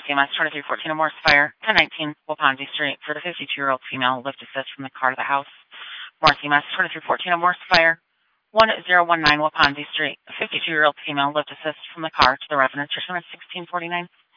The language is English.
EMS 2314 Morse Fire, 1019 Waponzi Street for the 52-year-old female lift assist from the car to the house. Morse EMS 2314 Morse Fire, 1019 Waponzi Street, a 52-year-old female lift assist from the car to the residence. Your 1649.